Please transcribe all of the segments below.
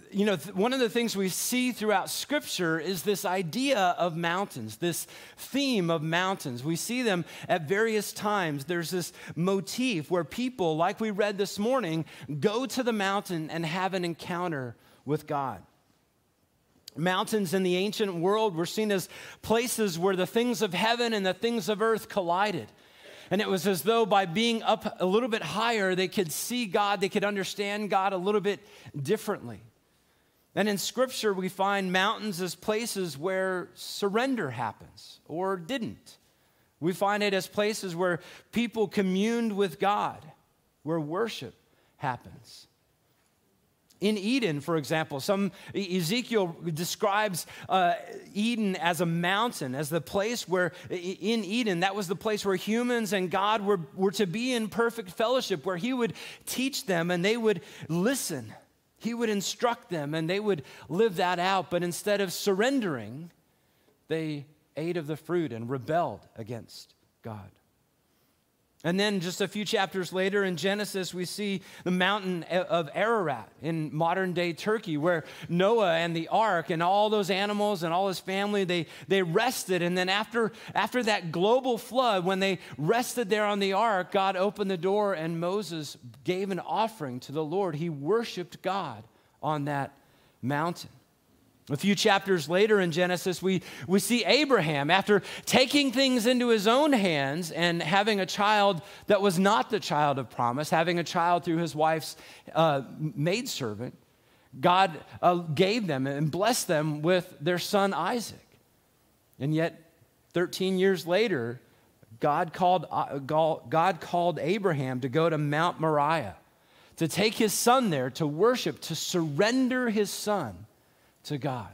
one of the things we see throughout Scripture is this idea of mountains, this theme of mountains. We see them at various times. There's this motif where people, like we read this morning, go to the mountain and have an encounter with God. Mountains in the ancient world were seen as places where the things of heaven and the things of earth collided. And it was as though by being up a little bit higher, they could see God, they could understand God a little bit differently. And in Scripture, we find mountains as places where surrender happens or didn't. We find it as places where people communed with God, where worship happens. In Eden, for example, Ezekiel describes Eden as a mountain, as the place where, in Eden, that was the place where humans and God were to be in perfect fellowship, where he would teach them and they would listen. He would instruct them and they would live that out. But instead of surrendering, they ate of the fruit and rebelled against God. And then just a few chapters later in Genesis, we see the mountain of Ararat in modern-day Turkey, where Noah and the ark and all those animals and all his family, they rested. And then after that global flood, when they rested there on the ark, God opened the door and Moses gave an offering to the Lord. He worshiped God on that mountain. A few chapters later in Genesis, we see Abraham, after taking things into his own hands and having a child that was not the child of promise, having a child through his wife's maidservant, God gave them and blessed them with their son Isaac. And yet, 13 years later, God called Abraham to go to Mount Moriah, to take his son there, to worship, to surrender his son to God.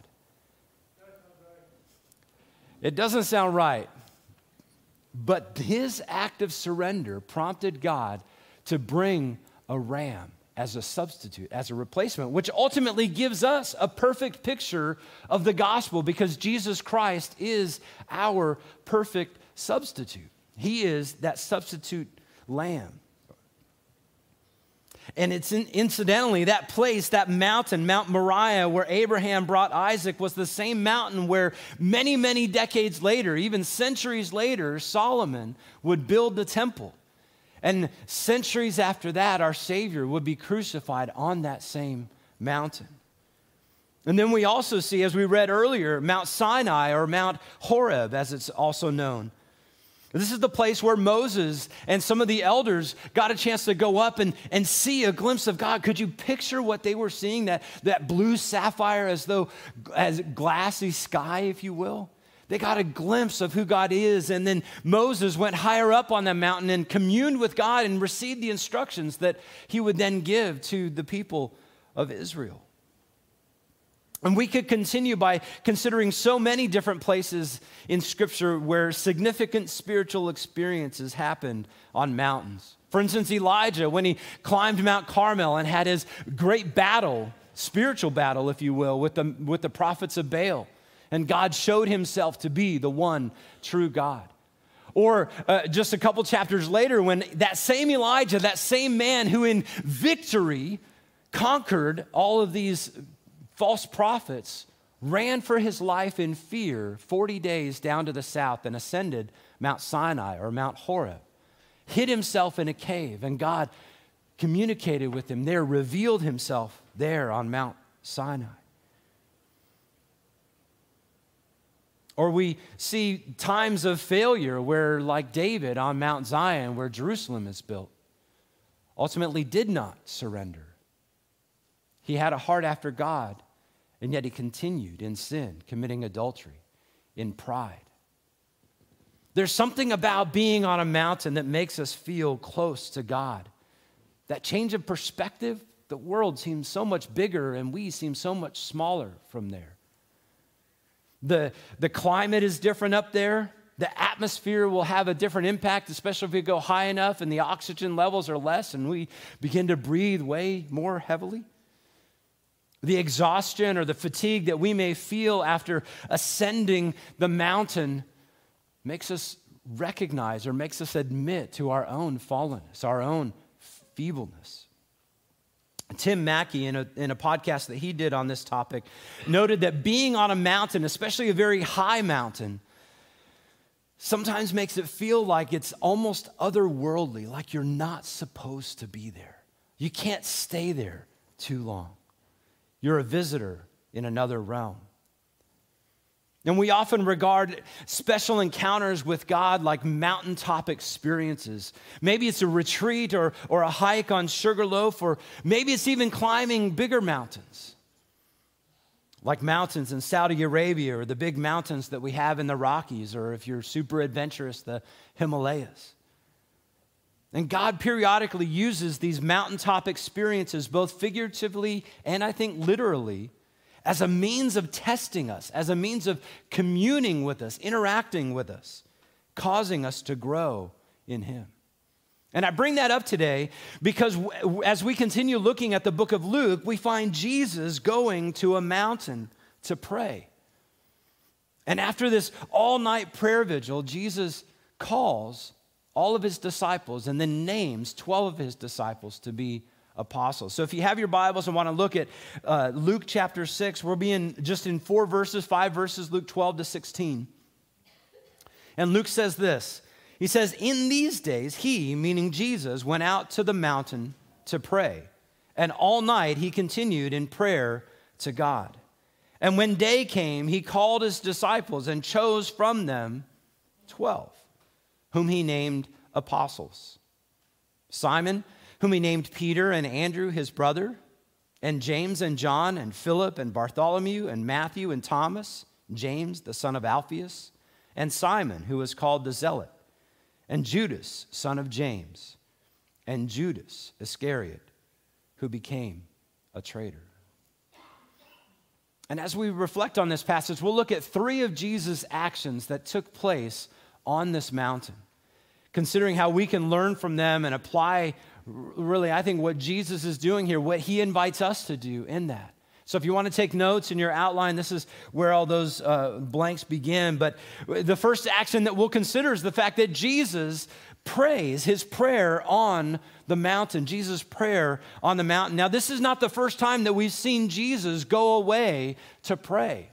It doesn't sound right, but his act of surrender prompted God to bring a ram as a substitute, as a replacement, which ultimately gives us a perfect picture of the gospel, because Jesus Christ is our perfect substitute. He is that substitute lamb. And it's incidentally, that place, that mountain, Mount Moriah, where Abraham brought Isaac, was the same mountain where many, many decades later, even centuries later, Solomon would build the temple. And centuries after that, our Savior would be crucified on that same mountain. And then we also see, as we read earlier, Mount Sinai, or Mount Horeb, as it's also known. This is the place where Moses and some of the elders got a chance to go up and see a glimpse of God. Could you picture what they were seeing, that blue sapphire as glassy sky, if you will? They got a glimpse of who God is. And then Moses went higher up on the mountain and communed with God and received the instructions that he would then give to the people of Israel. And we could continue by considering so many different places in Scripture where significant spiritual experiences happened on mountains. For instance, Elijah, when he climbed Mount Carmel and had his great battle, spiritual battle, if you will, with the prophets of Baal. And God showed himself to be the one true God. Or just a couple chapters later, when that same Elijah, that same man who in victory conquered all of these false prophets, ran for his life in fear 40 days down to the south and ascended Mount Sinai or Mount Horeb, hid himself in a cave, and God communicated with him there, revealed himself there on Mount Sinai. Or we see times of failure where, like David on Mount Zion, where Jerusalem is built, ultimately did not surrender. He had a heart after God, and yet he continued in sin, committing adultery, in pride. There's something about being on a mountain that makes us feel close to God. That change of perspective, the world seems so much bigger and we seem so much smaller from there. The climate is different up there. The atmosphere will have a different impact, especially if we go high enough and the oxygen levels are less and we begin to breathe way more heavily. The exhaustion or the fatigue that we may feel after ascending the mountain makes us recognize or makes us admit to our own fallenness, our own feebleness. Tim Mackey, in a podcast that he did on this topic, noted that being on a mountain, especially a very high mountain, sometimes makes it feel like it's almost otherworldly, like you're not supposed to be there. You can't stay there too long. You're a visitor in another realm. And we often regard special encounters with God like mountaintop experiences. Maybe it's a retreat or a hike on Sugarloaf, or maybe it's even climbing bigger mountains, like mountains in Saudi Arabia or the big mountains that we have in the Rockies, or if you're super adventurous, the Himalayas. And God periodically uses these mountaintop experiences, both figuratively and I think literally, as a means of testing us, as a means of communing with us, interacting with us, causing us to grow in Him. And I bring that up today because as we continue looking at the book of Luke, we find Jesus going to a mountain to pray. And after this all-night prayer vigil, Jesus calls all of His disciples and then names 12 of His disciples to be apostles. So if you have your Bibles and want to look at Luke chapter 6, we'll be in just in 5 verses, Luke 12 to 16. And Luke says this. He says, in these days, He, meaning Jesus, went out to the mountain to pray. And all night He continued in prayer to God. And when day came, He called His disciples and chose from them 12, whom He named apostles. Simon, whom He named Peter, and Andrew his brother, and James and John and Philip and Bartholomew and Matthew and Thomas, James the son of Alphaeus, and Simon, who was called the Zealot, and Judas, son of James, and Judas Iscariot, who became a traitor. And as we reflect on this passage, we'll look at 3 of Jesus' actions that took place on this mountain, considering how we can learn from them and apply really, I think, what Jesus is doing here, what He invites us to do in that. So if you want to take notes in your outline, this is where all those blanks begin. But the first action that we'll consider is the fact that Jesus prays, His prayer on the mountain, Jesus' prayer on the mountain. Now, this is not the first time that we've seen Jesus go away to pray.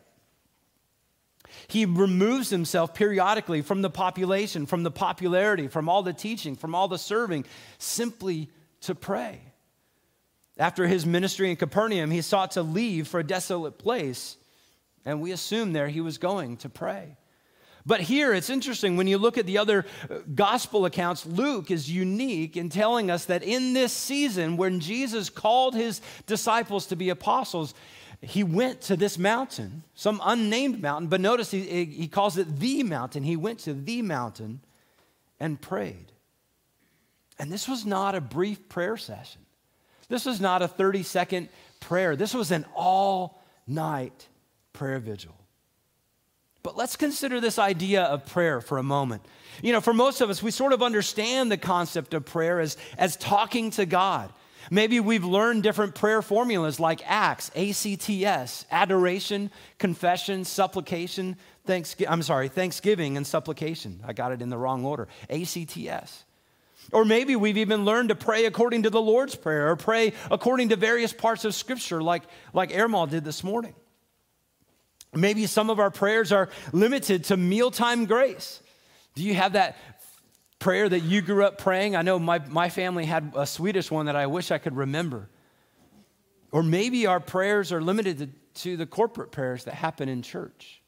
He removes Himself periodically from the population, from the popularity, from all the teaching, from all the serving, simply to pray. After His ministry in Capernaum, He sought to leave for a desolate place, and we assume there He was going to pray. But here, it's interesting, when you look at the other gospel accounts, Luke is unique in telling us that in this season, when Jesus called His disciples to be apostles, He went to this mountain, some unnamed mountain, but notice he calls it the mountain. He went to the mountain and prayed. And this was not a brief prayer session. This was not a 30-second prayer. This was an all-night prayer vigil. But let's consider this idea of prayer for a moment. You know, for most of us, we sort of understand the concept of prayer as talking to God. Maybe we've learned different prayer formulas like ACTS, A-C-T-S, adoration, confession, supplication, thanksgiving and supplication. I got it in the wrong order, A-C-T-S. Or maybe we've even learned to pray according to the Lord's Prayer or pray according to various parts of Scripture like Ermal did this morning. Maybe some of our prayers are limited to mealtime grace. Do you have that prayer that you grew up praying? I know my family had a Swedish one that I wish I could remember. Or maybe our prayers are limited to the corporate prayers that happen in church,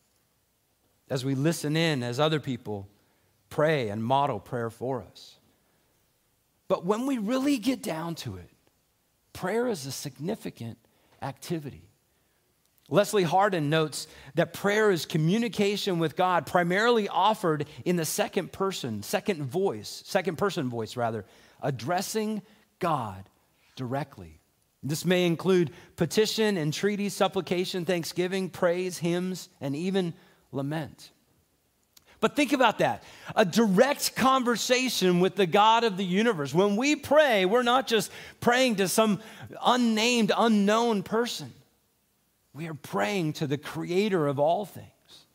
as we listen in as other people pray and model prayer for us. But when we really get down to it, prayer is a significant activity. Leslie Hardin notes that prayer is communication with God, primarily offered in the second person voice, addressing God directly. This may include petition, entreaty, supplication, thanksgiving, praise, hymns, and even lament. But think about that. A direct conversation with the God of the universe. When we pray, we're not just praying to some unnamed, unknown person. We are praying to the creator of all things.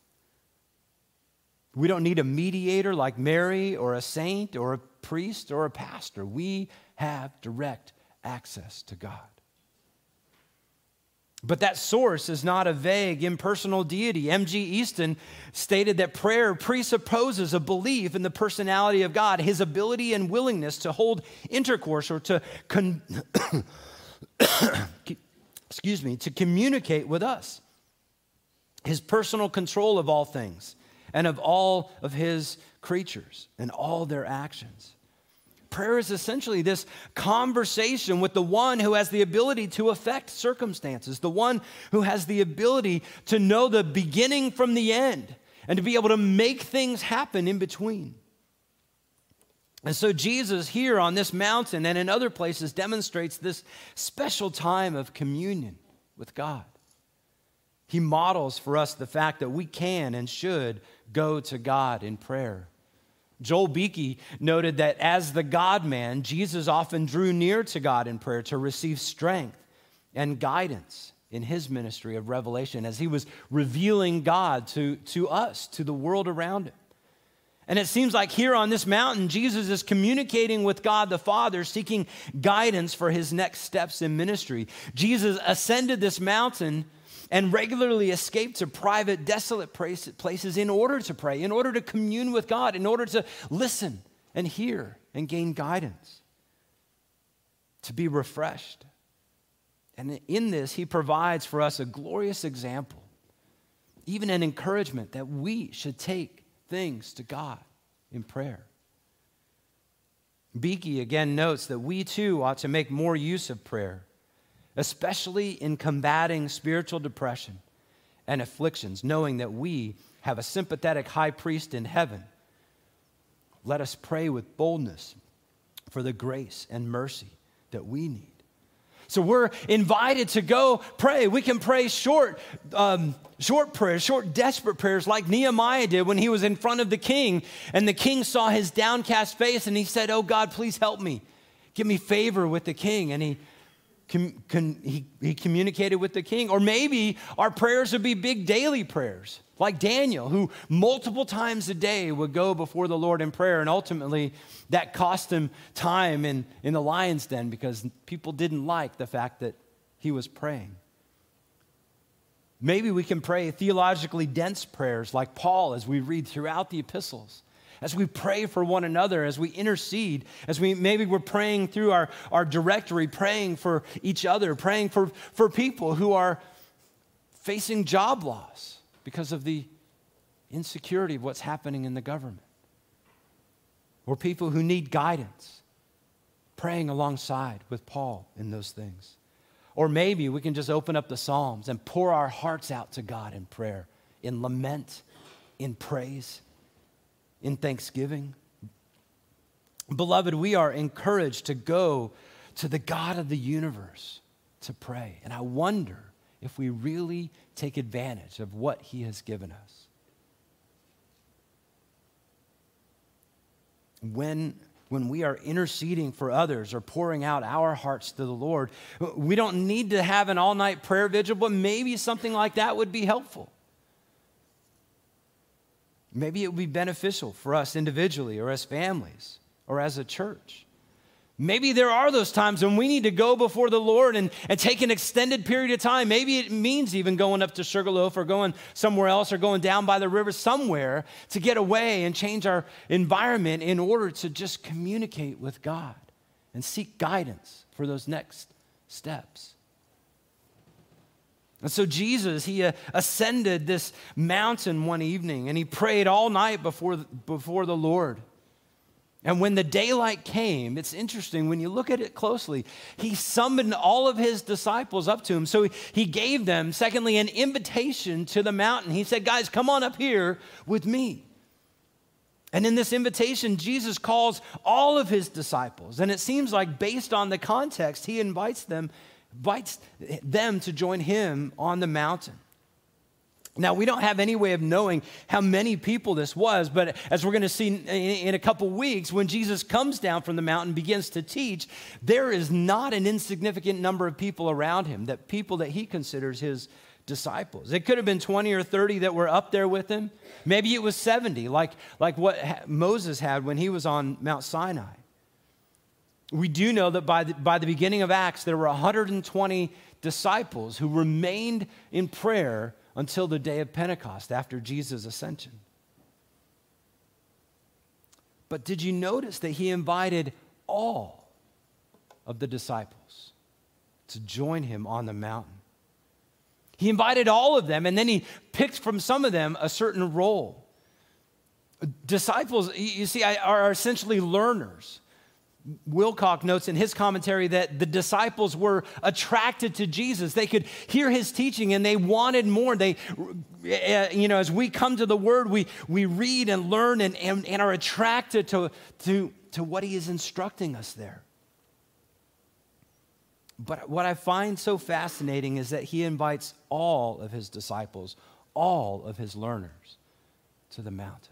We don't need a mediator like Mary or a saint or a priest or a pastor. We have direct access to God. But that source is not a vague, impersonal deity. M.G. Easton stated that prayer presupposes a belief in the personality of God, his ability and willingness to hold intercourse or to to communicate with us, his personal control of all things and of all of his creatures and all their actions. Prayer is essentially this conversation with the one who has the ability to affect circumstances, the one who has the ability to know the beginning from the end and to be able to make things happen in between. And so Jesus here on this mountain and in other places demonstrates this special time of communion with God. He models for us the fact that we can and should go to God in prayer. Joel Beeke noted that as the God-man, Jesus often drew near to God in prayer to receive strength and guidance in his ministry of revelation as he was revealing God to us, to the world around him. And it seems like here on this mountain, Jesus is communicating with God the Father, seeking guidance for his next steps in ministry. Jesus ascended this mountain and regularly escaped to private, desolate places in order to pray, in order to commune with God, in order to listen and hear and gain guidance, to be refreshed. And in this, he provides for us a glorious example, even an encouragement that we should take things to God in prayer. Beeke again notes that we too ought to make more use of prayer, especially in combating spiritual depression and afflictions, knowing that we have a sympathetic high priest in heaven. Let us pray with boldness for the grace and mercy that we need. So we're invited to go pray. We can pray short prayers, short desperate prayers like Nehemiah did when he was in front of the king and the king saw his downcast face and he said, "Oh God, please help me. Give me favor with the king." And he communicated with the king. Or maybe our prayers would be big daily prayers, like Daniel, who multiple times a day would go before the Lord in prayer, and ultimately that cost him time in the lion's den because people didn't like the fact that he was praying. Maybe we can pray theologically dense prayers like Paul as we read throughout the epistles, as we pray for one another, as we intercede, maybe we're praying through our directory, praying for each other, praying for people who are facing job loss because of the insecurity of what's happening in the government, or people who need guidance, praying alongside with Paul in those things. Or maybe we can just open up the Psalms and pour our hearts out to God in prayer, in lament, in praise, in thanksgiving. Beloved, we are encouraged to go to the God of the universe to pray. And I wonder if we really take advantage of what he has given us. When we are interceding for others or pouring out our hearts to the Lord, we don't need to have an all-night prayer vigil, but maybe something like that would be helpful. Maybe it would be beneficial for us individually or as families or as a church. Maybe there are those times when we need to go before the Lord and take an extended period of time. Maybe it means even going up to Sugarloaf or going somewhere else or going down by the river somewhere to get away and change our environment in order to just communicate with God and seek guidance for those next steps. And so Jesus, he ascended this mountain one evening and he prayed all night before the Lord. And when the daylight came, it's interesting, when you look at it closely, he summoned all of his disciples up to him. So he gave them, secondly, an invitation to the mountain. He said, "Guys, come on up here with me." And in this invitation, Jesus calls all of his disciples. And it seems like based on the context, he invites them to join him on the mountain. Now, we don't have any way of knowing how many people this was, but as we're going to see in a couple weeks, when Jesus comes down from the mountain, begins to teach, there is not an insignificant number of people around him, people that he considers his disciples. It could have been 20 or 30 that were up there with him. Maybe it was 70, like what Moses had when he was on Mount Sinai. We do know that by the beginning of Acts, there were 120 disciples who remained in prayer until the day of Pentecost, after Jesus' ascension. But did you notice that he invited all of the disciples to join him on the mountain? He invited all of them, and then he picked from some of them a certain role. Disciples, you see, are essentially learners. Wilcock notes in his commentary that the disciples were attracted to Jesus. They could hear his teaching and they wanted more. As we come to the Word, we read and learn and are attracted to what he is instructing us there. But what I find so fascinating is that he invites all of his disciples, all of his learners, to the mountain.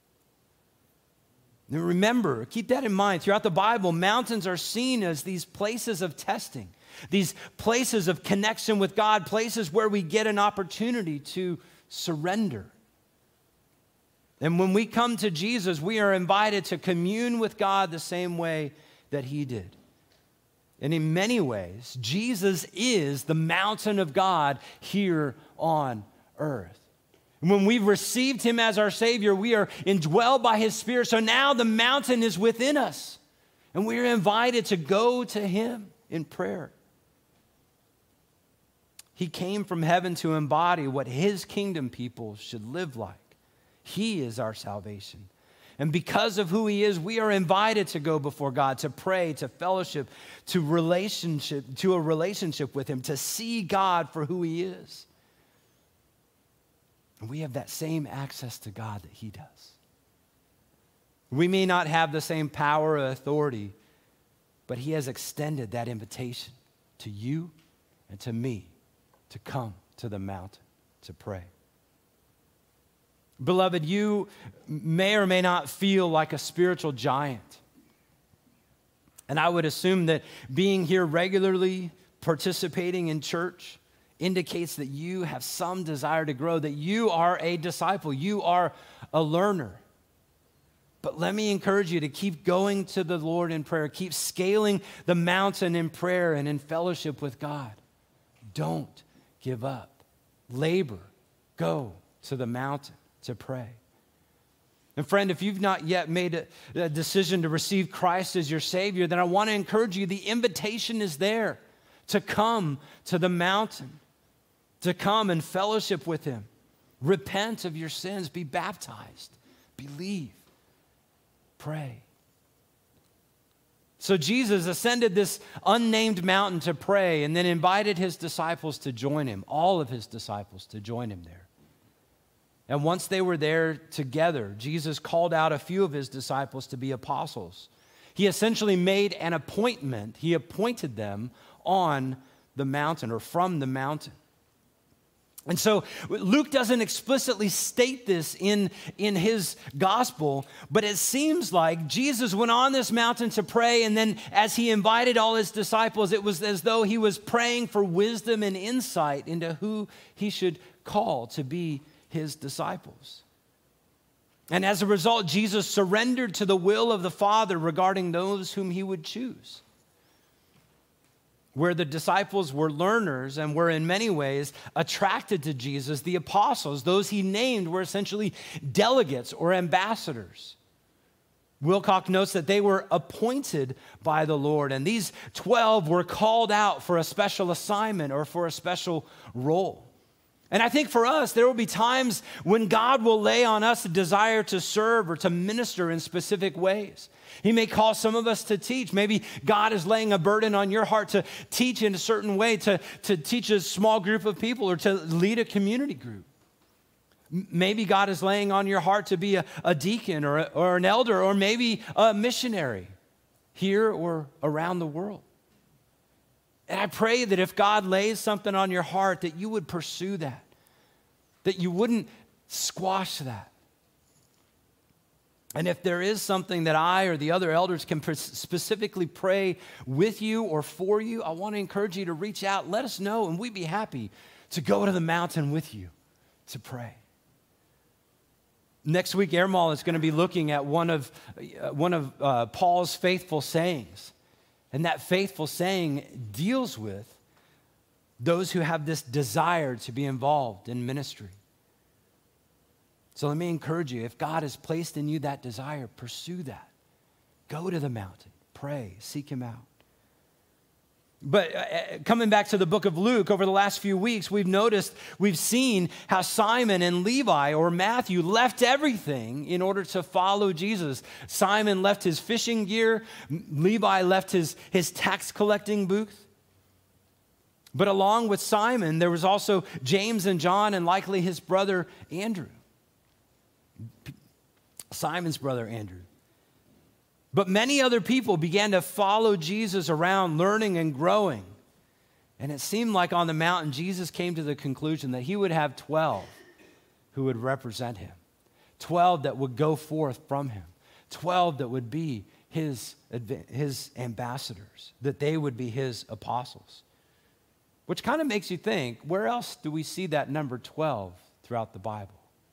Now remember, keep that in mind. Throughout the Bible, mountains are seen as these places of testing, these places of connection with God, places where we get an opportunity to surrender. And when we come to Jesus, we are invited to commune with God the same way that he did. And in many ways, Jesus is the mountain of God here on earth. When we've received him as our Savior, we are indwelled by his Spirit. So now the mountain is within us. And we are invited to go to him in prayer. He came from heaven to embody what his kingdom people should live like. He is our salvation. And because of who he is, we are invited to go before God, to pray, to fellowship, to a relationship with him, to see God for who he is. And we have that same access to God that he does. We may not have the same power or authority, but he has extended that invitation to you and to me to come to the mountain to pray. Beloved, you may or may not feel like a spiritual giant. And I would assume that being here regularly, participating in church, indicates that you have some desire to grow, that you are a disciple, you are a learner. But let me encourage you to keep going to the Lord in prayer, keep scaling the mountain in prayer and in fellowship with God. Don't give up. Labor. Go to the mountain to pray. And friend, if you've not yet made a decision to receive Christ as your Savior, then I want to encourage you, the invitation is there to come to the mountain, to come and fellowship with him. Repent of your sins, be baptized, believe, pray. So Jesus ascended this unnamed mountain to pray and then invited his disciples to join him, all of his disciples to join him there. And once they were there together, Jesus called out a few of his disciples to be apostles. He essentially made an appointment. He appointed them on the mountain or from the mountain. And so Luke doesn't explicitly state this in his gospel, but it seems like Jesus went on this mountain to pray, and then as he invited all his disciples, it was as though he was praying for wisdom and insight into who he should call to be his disciples. And as a result, Jesus surrendered to the will of the Father regarding those whom he would choose. Where the disciples were learners and were in many ways attracted to Jesus, the apostles, those he named, were essentially delegates or ambassadors. Wilcock notes that they were appointed by the Lord, and these 12 were called out for a special assignment or for a special role. And I think for us, there will be times when God will lay on us a desire to serve or to minister in specific ways. He may call some of us to teach. Maybe God is laying a burden on your heart to teach in a certain way, to teach a small group of people or to lead a community group. Maybe God is laying on your heart to be a deacon or an elder or maybe a missionary here or around the world. And I pray that if God lays something on your heart, that you would pursue that you wouldn't squash that. And if there is something that I or the other elders can specifically pray with you or for you, I want to encourage you to reach out, let us know, and we'd be happy to go to the mountain with you to pray. Next week, Airmal is going to be looking at one of Paul's faithful sayings. And that faithful saying deals with those who have this desire to be involved in ministry. So let me encourage you, if God has placed in you that desire, pursue that. Go to the mountain, pray, seek him out. But coming back to the book of Luke, over the last few weeks, we've seen how Simon and Levi, or Matthew, left everything in order to follow Jesus. Simon left his fishing gear. Levi left his tax collecting booth. But along with Simon, there was also James and John, and likely his brother Andrew. Simon's brother Andrew. But many other people began to follow Jesus around, learning and growing. And it seemed like on the mountain, Jesus came to the conclusion that he would have 12 who would represent him, 12 that would go forth from him, 12 that would be his ambassadors, that they would be his apostles. Which kind of makes you think, where else do we see that number 12 throughout the Bible?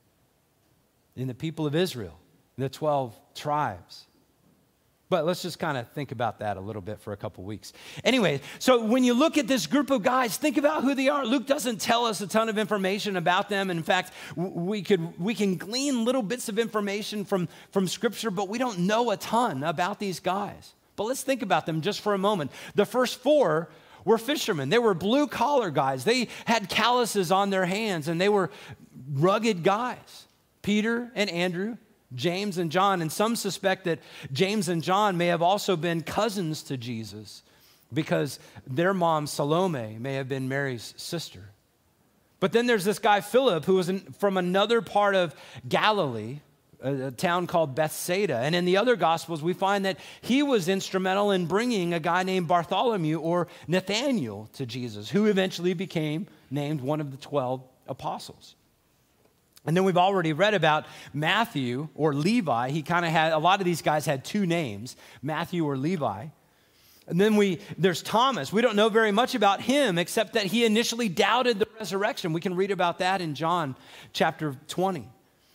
In the people of Israel, in the 12 tribes. But let's just kind of think about that a little bit for a couple weeks. Anyway, so when you look at this group of guys, think about who they are. Luke doesn't tell us a ton of information about them. In fact, we can glean little bits of information from Scripture, but we don't know a ton about these guys. But let's think about them just for a moment. The first 4 were fishermen. They were blue-collar guys. They had calluses on their hands, and they were rugged guys. Peter and Andrew, James and John, and some suspect that James and John may have also been cousins to Jesus because their mom, Salome, may have been Mary's sister. But then there's this guy, Philip, who was from another part of Galilee, a town called Bethsaida. And in the other Gospels, we find that he was instrumental in bringing a guy named Bartholomew or Nathaniel to Jesus, who eventually became named one of the 12 apostles. And then we've already read about Matthew or Levi. He kind of had, a lot of these guys had 2 names, Matthew or Levi. And then there's Thomas. We don't know very much about him except that he initially doubted the resurrection. We can read about that in John chapter 20.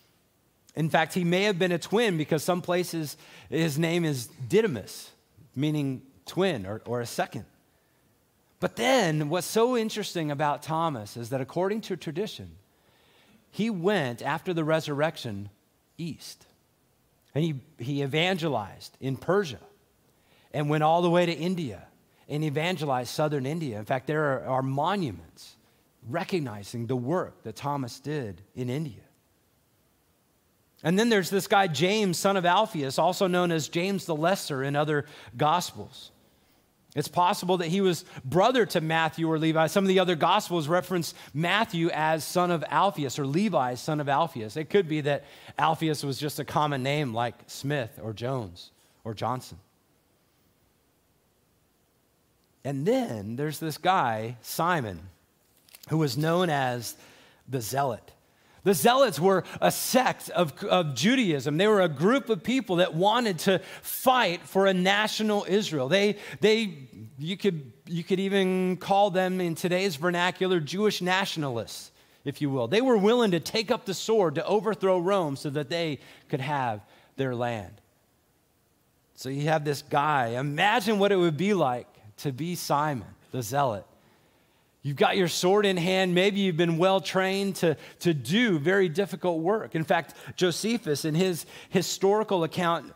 In fact, he may have been a twin because some places his name is Didymus, meaning twin or a second. But then what's so interesting about Thomas is that according to tradition, he went after the resurrection east. And he evangelized in Persia and went all the way to India and evangelized southern India. In fact, there are monuments recognizing the work that Thomas did in India. And then there's this guy, James, son of Alphaeus, also known as James the Lesser in other Gospels. It's possible that he was brother to Matthew or Levi. Some of the other Gospels reference Matthew as son of Alphaeus or Levi, son of Alphaeus. It could be that Alphaeus was just a common name like Smith or Jones or Johnson. And then there's this guy, Simon, who was known as the Zealot. The Zealots were a sect of Judaism. They were a group of people that wanted to fight for a national Israel. You could even call them in today's vernacular Jewish nationalists, if you will. They were willing to take up the sword to overthrow Rome so that they could have their land. So you have this guy. Imagine what it would be like to be Simon, the Zealot. You've got your sword in hand. Maybe you've been well trained to do very difficult work. In fact, Josephus, in his historical account,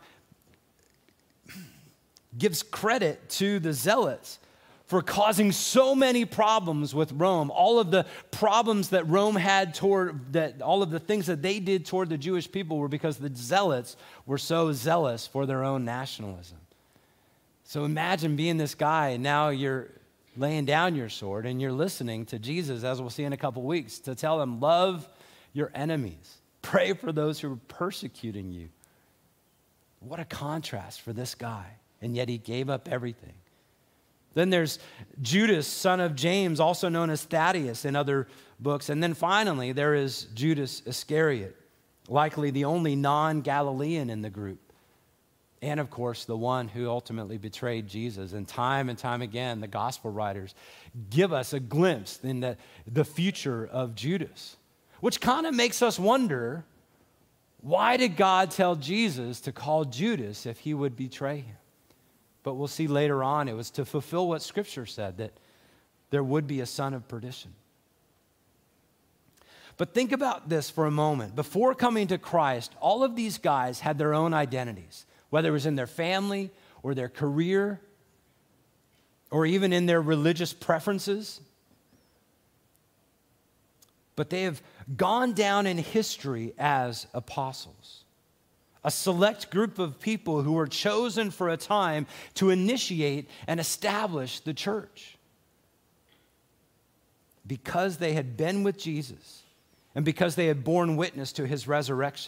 gives credit to the Zealots for causing so many problems with Rome. All of the problems that Rome had all of the things that they did toward the Jewish people were because the Zealots were so zealous for their own nationalism. So imagine being this guy, and now you're laying down your sword and you're listening to Jesus, as we'll see in a couple weeks, to tell them, love your enemies. Pray for those who are persecuting you. What a contrast for this guy. And yet he gave up everything. Then there's Judas, son of James, also known as Thaddeus in other books. And then finally, there is Judas Iscariot, likely the only non-Galilean in the group. And of course, the one who ultimately betrayed Jesus. And time again, the gospel writers give us a glimpse in the future of Judas, which kind of makes us wonder, why did God tell Jesus to call Judas if he would betray him? but we'll see later on it was to fulfill what Scripture said, that there would be a son of perdition. But think about this for a moment. Before coming to Christ, all of these guys had their own identities, whether it was in their family or their career or even in their religious preferences. But they have gone down in history as apostles, a select group of people who were chosen for a time to initiate and establish the church because they had been with Jesus and because they had borne witness to his resurrection.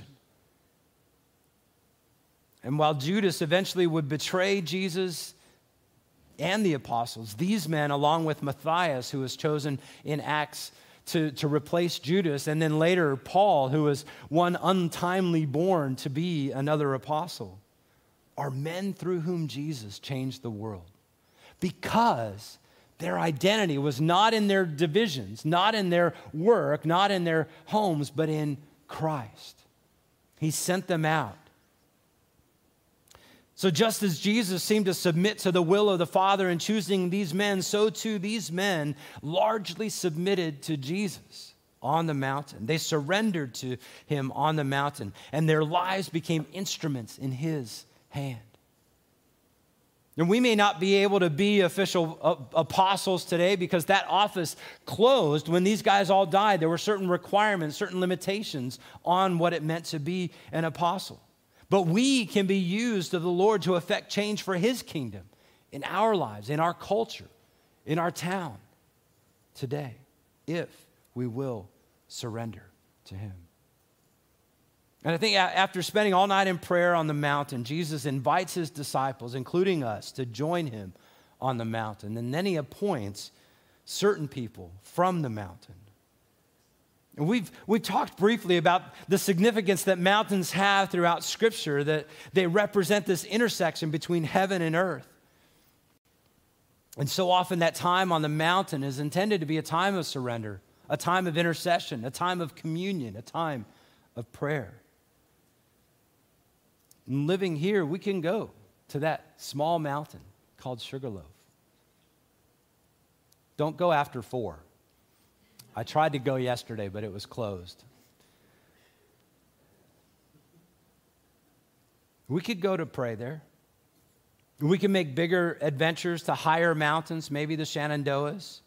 And while Judas eventually would betray Jesus and the apostles, these men, along with Matthias, who was chosen in Acts to replace Judas, and then later Paul, who was one untimely born to be another apostle, are men through whom Jesus changed the world. Because their identity was not in their divisions, not in their work, not in their homes, but in Christ. He sent them out. So just as Jesus seemed to submit to the will of the Father in choosing these men, so too these men largely submitted to Jesus on the mountain. They surrendered to him on the mountain, and their lives became instruments in his hand. And we may not be able to be official apostles today because that office closed when these guys all died. There were certain requirements, certain limitations on what it meant to be an apostle. But we can be used of the Lord to effect change for his kingdom in our lives, in our culture, in our town today, if we will surrender to him. And I think after spending all night in prayer on the mountain, Jesus invites his disciples, including us, to join him on the mountain. And then he appoints certain people from the mountain. And we've talked briefly about the significance that mountains have throughout Scripture, that they represent this intersection between heaven and earth. And so often that time on the mountain is intended to be a time of surrender, a time of intercession, a time of communion, a time of prayer. And living here, we can go to that small mountain called Sugarloaf. Don't go after 4. I tried to go yesterday, but it was closed. We could go to pray there. We can make bigger adventures to higher mountains, maybe the Shenandoahs.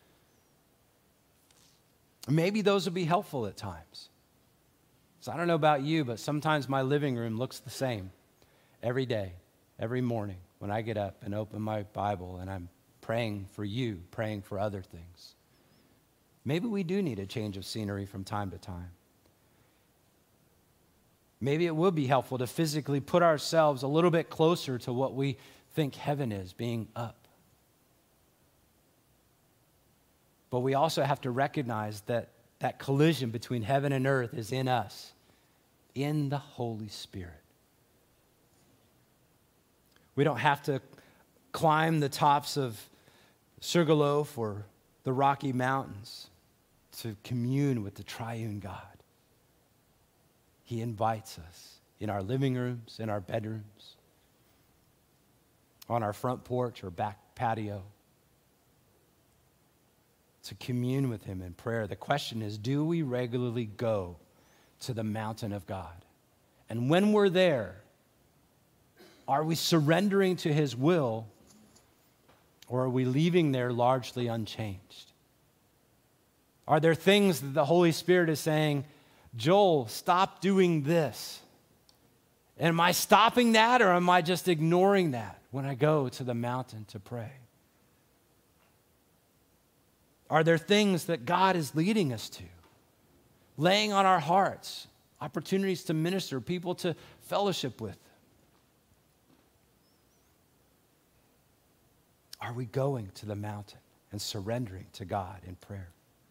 Maybe those would be helpful at times. So I don't know about you, but sometimes my living room looks the same every day, every morning when I get up and open my Bible and I'm praying for you, praying for other things. Maybe we do need a change of scenery from time to time. Maybe it would be helpful to physically put ourselves a little bit closer to what we think heaven is, being up. But we also have to recognize that that collision between heaven and earth is in us, in the Holy Spirit. We don't have to climb the tops of Sugarloaf or the Rocky Mountains to commune with the triune God. He invites us in our living rooms, in our bedrooms, on our front porch or back patio to commune with him in prayer. The question is, do we regularly go to the mountain of God? And when we're there, are we surrendering to his will, or are we leaving there largely unchanged? Are there things that the Holy Spirit is saying, Joel, stop doing this? And am I stopping that, or am I just ignoring that when I go to the mountain to pray? Are there things that God is leading us to, laying on our hearts, opportunities to minister, people to fellowship with? Are we going to the mountain and surrendering to God in prayer?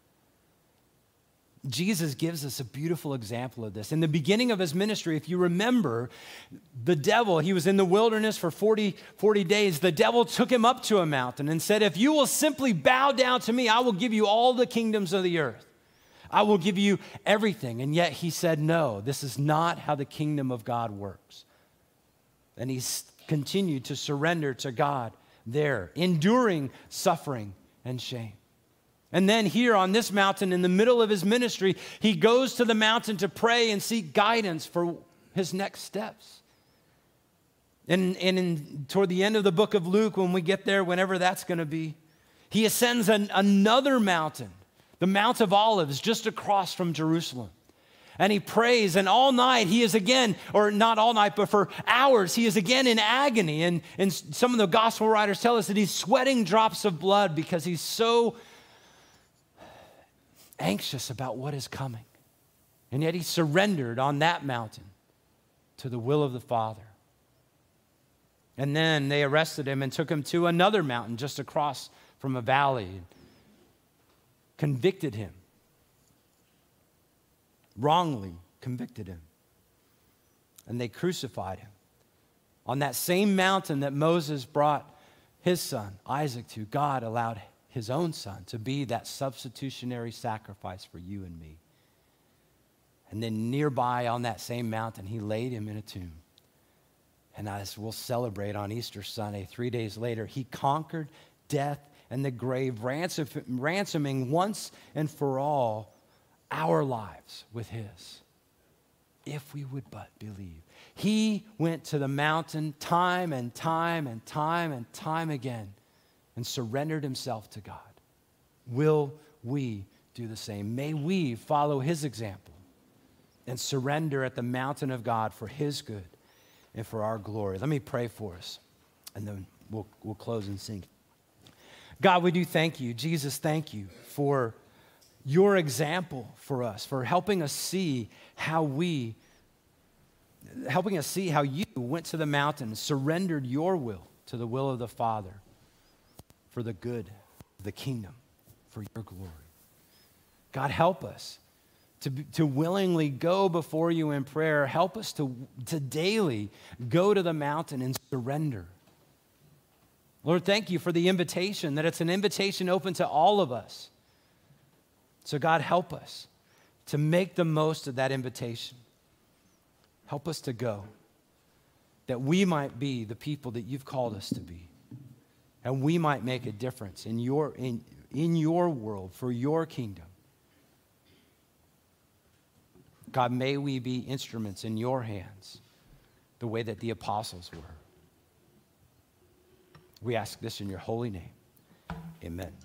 Jesus gives us a beautiful example of this. In the beginning of his ministry, if you remember, the devil, he was in the wilderness for 40 days. The devil took him up to a mountain and said, if you will simply bow down to me, I will give you all the kingdoms of the earth. I will give you everything. And yet he said, no, this is not how the kingdom of God works. And he continue to surrender to God there, enduring suffering and shame. And then here on this mountain, in the middle of his ministry, he goes to the mountain to pray and seek guidance for his next steps. And toward the end of the book of Luke, when we get there, whenever that's going to be, he ascends another mountain, the Mount of Olives, just across from Jerusalem. And he prays, and all night he is again, or not all night, but for hours, he is again in agony. And some of the gospel writers tell us that he's sweating drops of blood because he's so anxious about what is coming. And yet he surrendered on that mountain to the will of the Father. And then they arrested him and took him to another mountain just across from a valley, and convicted him, wrongly convicted him. And they crucified him. On that same mountain that Moses brought his son, Isaac, to, God allowed his own son to be that substitutionary sacrifice for you and me. And then nearby on that same mountain, he laid him in a tomb. And as we'll celebrate on Easter Sunday, 3 days later, he conquered death and the grave, ransoming once and for all our lives with his, if we would but believe. He went to the mountain time and time and time and time again and surrendered himself to God. Will we do the same? May we follow his example and surrender at the mountain of God for his good and for our glory. Let me pray for us, and then we'll close and sing. God, we do thank you. Jesus, thank you for your example for us, for helping us see how you went to the mountain, surrendered your will to the will of the Father for the good of the kingdom, for your glory. God, help us to willingly go before you in prayer. Help us to daily go to the mountain and surrender. Lord, thank you for the invitation, that it's an invitation open to all of us. So God, help us to make the most of that invitation. Help us to go, that we might be the people that you've called us to be, and we might make a difference in your world, for your kingdom. God, may we be instruments in your hands, the way that the apostles were. We ask this in your holy name. Amen.